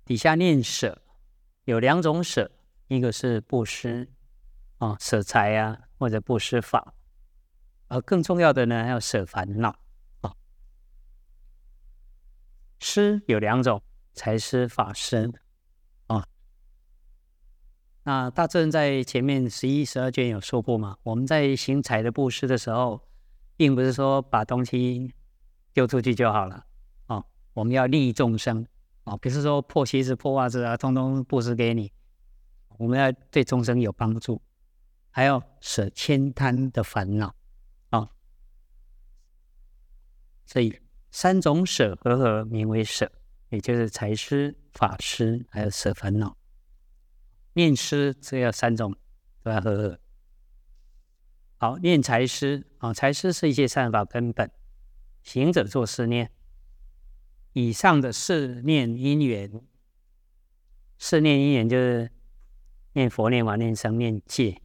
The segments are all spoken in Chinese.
底下念舍，有2种舍，一个是布施舍财啊，或者布施法，而更重要的呢，还有舍烦恼施有2种，财施、法施那大正在前面11、12卷有说过嘛，我们在行财的布施的时候，并不是说把东西丢出去就好了我们要利益众生不是说破鞋子、破袜子啊，通通布施给你，我们要对众生有帮助，还要舍悭贪的烦恼所以3种舍合合名为舍，也就是财施、法施，还有舍烦恼。念施这要3种都要合合。好，念财施财施是一切善法根本，行者作是念。以上的4念因缘，4念因缘就是念佛、念法、念僧、念戒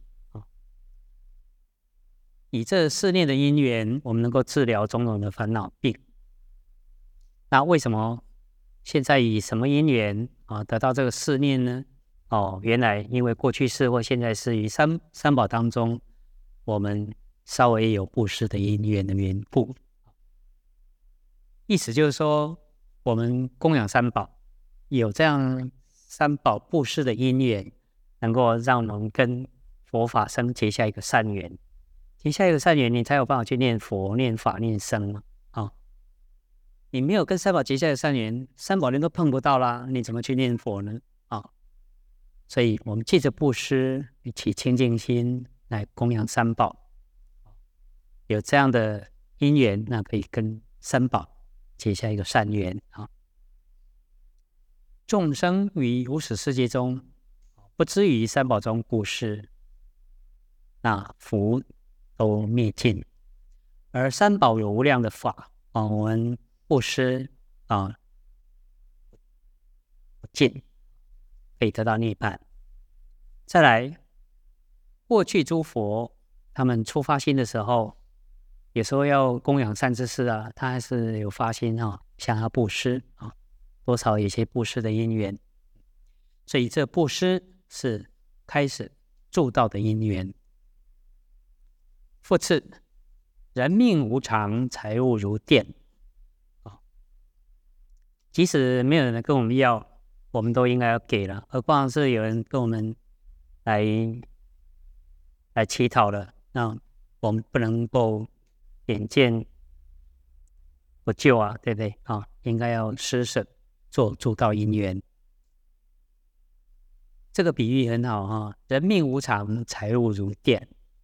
以这4念的因缘，我们能够治疗种种的烦恼病。那为什么现在以什么因缘得到这个4念呢？原来因为过去世或现在是于三宝当中，我们稍微有布施的因缘的缘故。意思就是说，我们供养3宝，有这样3宝布施的因缘，能够让我们跟佛法僧结下一个善缘。结下一个善缘，你才有办法去念佛、念法、念僧你没有跟3宝结下的善缘，3宝连都碰不到啦，你怎么去念佛呢？所以我们借着布施，起清净心来供养3宝，有这样的因缘，那可以跟3宝结下一个善缘众生于无始世界中，不知于3宝中布施，那福都灭尽。而3宝有无量的法我们布施不尽，可以得到涅槃。再来，过去诸佛他们出发心的时候，有时候要供养善知识他还是有发心想要布施多少有些布施的因缘。所以这布施是开始助道的因缘。复次，人命无常，财物如电即使没有人跟我们要，我们都应该要给了，何况是有人跟我们来乞讨了，那我们不能够眼见不救对不对应该要施舍，做助道因缘。这个比喻很好人命无常，财物如电。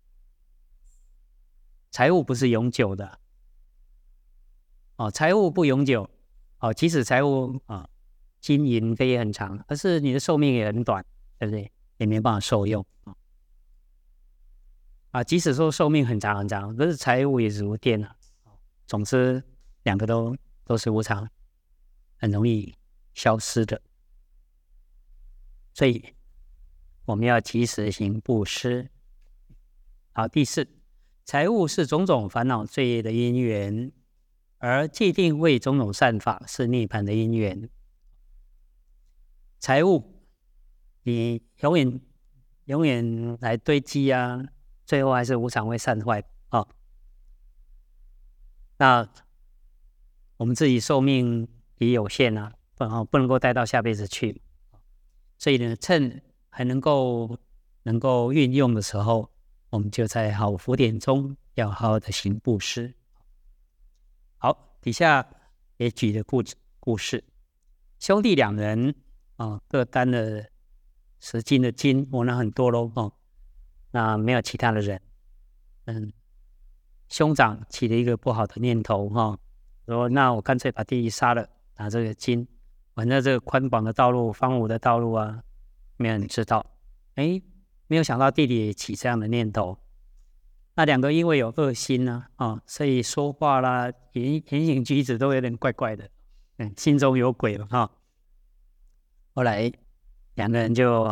财物不是永久的财物不永久即使财物金银可以很长，可是你的寿命也很短，对不对？也没办法受用即使说寿命很长很长，可是财物也如电总之2个都是无常，很容易消失的。所以我们要及时行布施。好，第4，财物是种种烦恼罪业的因缘，而既定为种种善法是涅槃的因缘。财物你永远来堆积最后还是无常会散坏那我们自己寿命也有限不能够带到下辈子去，所以呢，趁还能够运用的时候，我们就在好福典中要好好的行布施。好，底下也举了故事，兄弟2人各担了10斤的金，那很多咯那没有其他的人兄长起了一个不好的念头说那我干脆把弟弟杀了，拿这个金，反正这个宽广的道路、荒芜的道路没有人知道。没有想到弟弟也起这样的念头。那2个因为有恶心所以说话啦、言行举止都有点怪怪的，心中有鬼了后来2个人就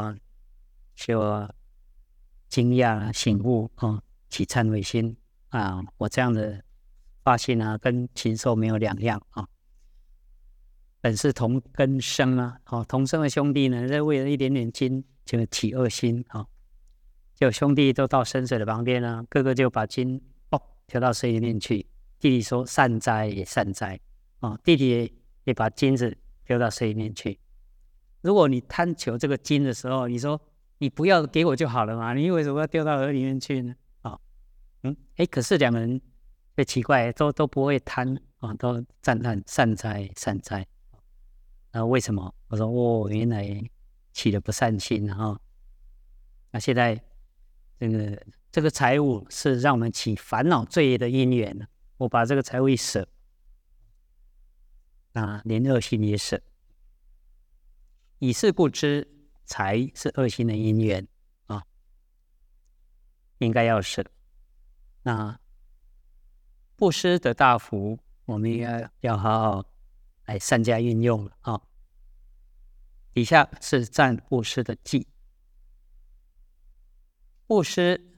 惊讶醒悟起忏悔心我这样的发心跟禽兽没有两样本是同根生啊，同生的兄弟呢，为了一点点金就起恶心啊，就兄弟都到深水的旁边啊，哥哥就把金丢到水里面去，弟弟说善哉也善哉啊，弟弟也把金子丢到水里面去。如果你贪求这个金的时候，你说你不要给我就好了嘛，你为什么要丢到河里面去呢？可是两个人最奇怪，都不会贪啊，都赞叹善哉善哉。为什么？我说原来起了不善心啊。那现在这个财物是让我们起烦恼罪业的因缘，我把这个财物一舍，那连恶心也舍。以是故知，财是恶心的因缘啊，应该要舍。那布施得大福，我们要好好来善加运用了啊。以下是赞布施的记。布施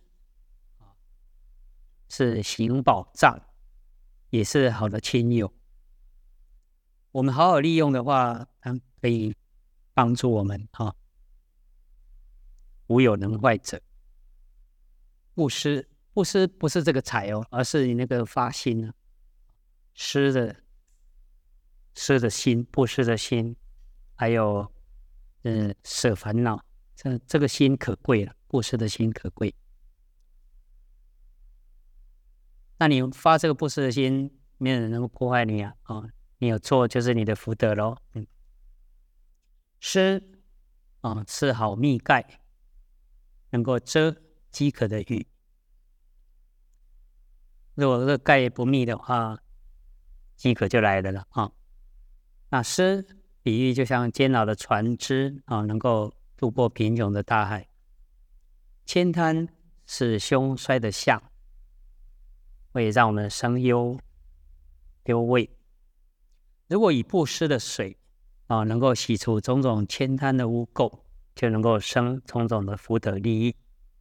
是行宝藏，也是好的亲友。我们好好利用的话，它可以帮助我们无有能坏者。布施不是这个财而是你那个发心施的心，布施的心，还有舍烦恼，这个心可贵了，布施的心可贵。那你发这个布施的心，没有人能够破坏你你有做就是你的福德咯。施是好蜜盖，能够遮饥渴的雨。如果这个盖不密的话，饥渴就来了那施比喻就像监牢的船只能够渡过贫穷的大海。悭贪是凶衰的相，会让我们生忧丢畏。如果以布施的水能够洗除种种悭贪的污垢，就能够生种种的福德利益。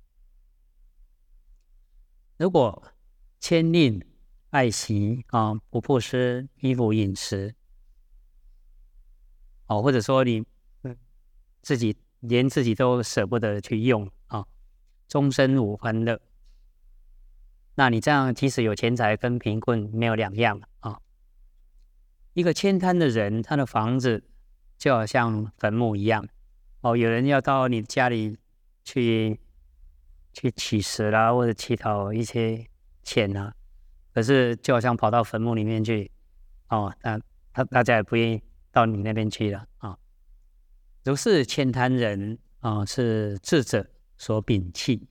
如果牵吝爱惜不布施衣服饮食或者说你连自己都舍不得去用终身无欢乐，那你这样即使有钱财，跟贫困没有两样一个悭贪的人，他的房子就好像坟墓一样有人要到你家里去乞食啦，或者乞讨一些钱可是就好像跑到坟墓里面去那大家也不愿意到你那边去了如是悭贪人是智者所摒弃。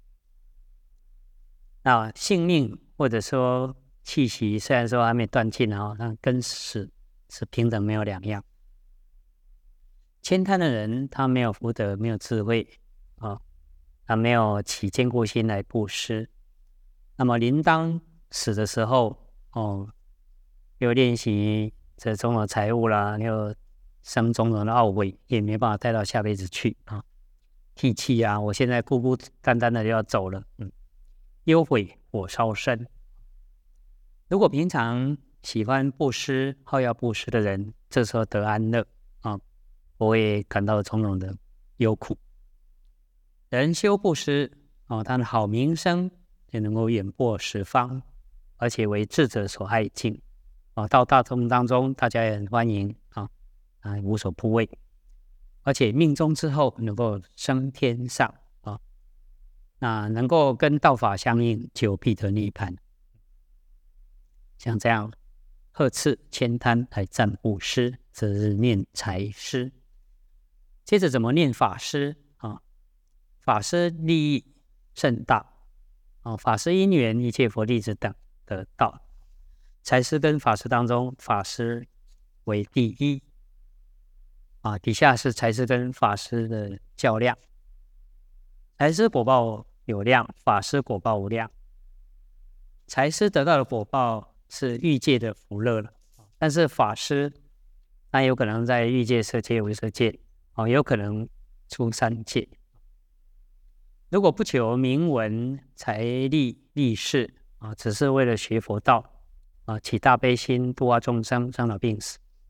那性命或者说气息虽然说还没断尽但跟死是平等，没有两样。悭贪的人他没有福德，没有智慧他没有起坚固心来布施，那么临当死的时候又练习这种种财物啦，又生种种的懊悔，也没办法带到下辈子去涕泣我现在孤孤单单的就要走了忧悔火烧身。如果平常喜欢布施好要布施的人，这时候得安乐不会感到种种的忧苦。人修布施他的好名声也能够远播十方，而且为智者所爱敬到大众当中大家也很欢迎无所不畏，而且命中之后能够升天上那能够跟道法相应，就必得涅槃。像这样呵斥悭贪来赞布施，这是念财施。接着怎么念法施法施利益甚大法施因缘一切佛弟子等得道。财施跟法施当中，法施为第一底下是财施跟法施的较量。财施果报有量，法施果报无量。财施得到的果报是欲界的福乐了，但是法施那有可能在欲界、色界、无色界有可能出三界。如果不求名闻财力利势只是为了学佛道起大悲心度化众生生老病死，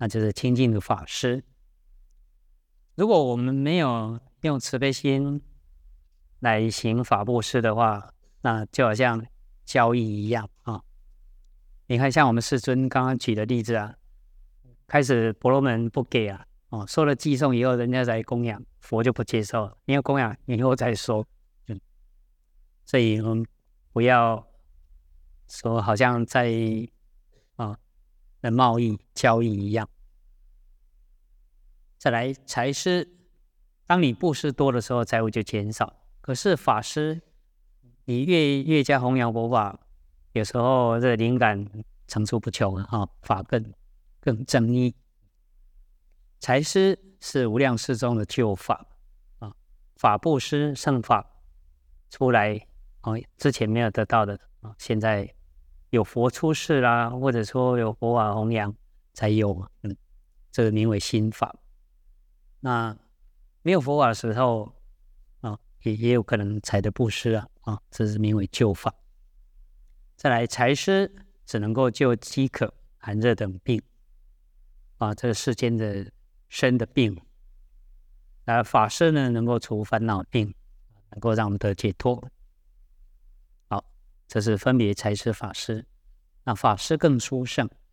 那就是清净的法师。如果我们没有用慈悲心来行法布施的话，那就好像交易一样啊。你看，像我们世尊刚刚举的例子啊，开始婆罗门不给啊，收了寄送以后，人家才供养，佛就不接受了，因为供养以后再收。所以我们不要说好像在的贸易交易一样。再来，财施，当你布施多的时候，财物就减少。可是法师，你越加弘扬佛法，有时候这个灵感层出不穷啊，法更增益。财施是无量世中的救法啊，法布施圣法出来之前没有得到的啊，现在有佛出世啦，或者说有佛法弘扬才有，这个名为心法。那没有佛法的时候也有可能财的布施啊，这是名为救法。再来，财施只能够救饥渴、寒热等病啊，这个世间的身的病。法施呢，能够除烦恼病，能够让我们得解脱。好，这是分别财施、法施。那法施更殊胜